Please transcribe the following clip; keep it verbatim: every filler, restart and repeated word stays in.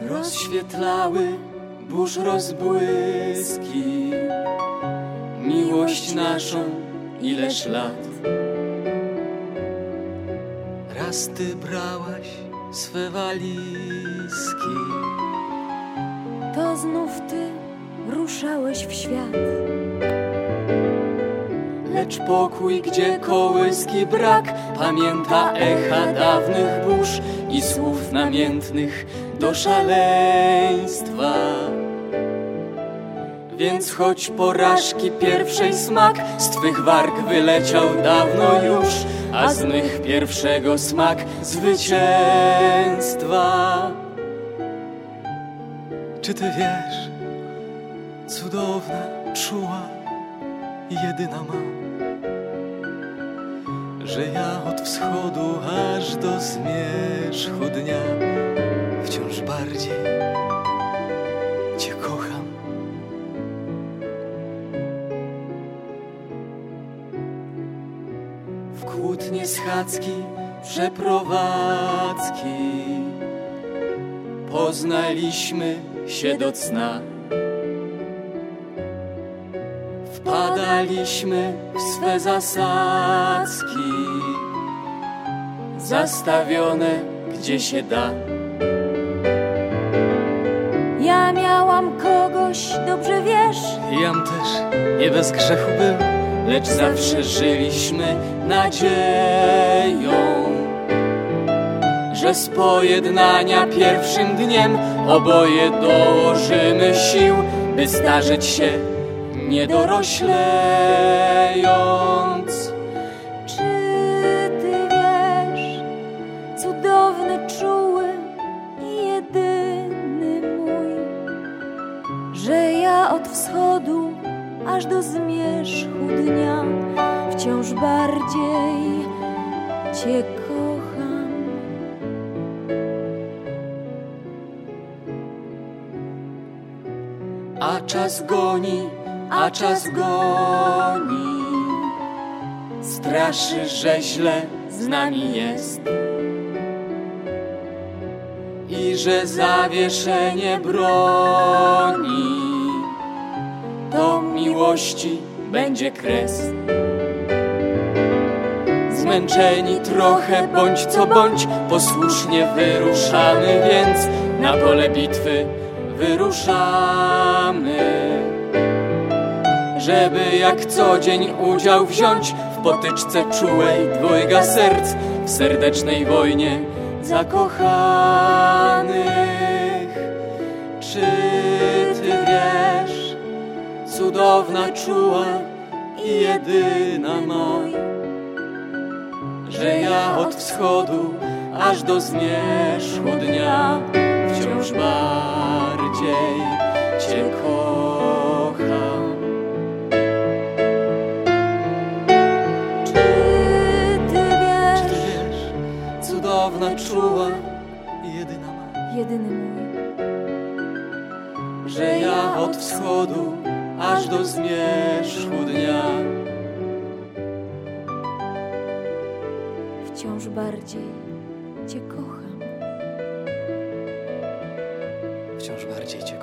rozświetlały burz rozbłyski miłość naszą ileż lat. Raz ty brałaś swe walizki, to znów ty ruszałeś w świat. Lecz pokój, gdzie kołyski brak, pamięta echa dawnych burz i słów namiętnych do szaleństwa. Więc choć porażki pierwszej smak z twych warg wyleciał dawno już, a z mych pierwszego smak zwycięstwa. Czy ty wiesz, cudowna, czuła i jedyna ma, że ja od wschodu aż do zmierzchu dnia wciąż bardziej cię kocham. W kłótnie schadzki, przeprowadzki poznaliśmy się do cna. Wpadaliśmy w swe zasadzki, zastawione gdzie się da. Ja miałam kogoś, dobrze wiesz, Jam też nie bez grzechu był, lecz zawsze żyliśmy nadzieją, że z pojednania pierwszym dniem oboje dołożymy sił, by starzeć się nie doroślejąc. czy ty wiesz, cudowny, czuły i jedyny mój, że ja od wschodu aż do zmierzchu dnia wciąż bardziej cię kocham. A czas goni, a czas goni, straszy, że źle z nami jest i że zawieszenie broni to miłości będzie kres. Zmęczeni trochę, bądź co bądź, posłusznie wyruszamy, więc na pole bitwy wyruszamy, żeby jak co dzień udział wziąć w potyczce czułej dwojga serc w serdecznej wojnie zakochanych. Czy ty wiesz, cudowna, czuła i jedyna mój, że ja od wschodu aż do zmierzchu dnia wciąż bardziej cię kocham. Czy ty wiesz, Czy ty wiesz, cudowna, czuła i jedyna ma, jedyny mój, że ja od wschodu aż do zmierzchu dnia wciąż bardziej cię kocham. wciąż bardziej cię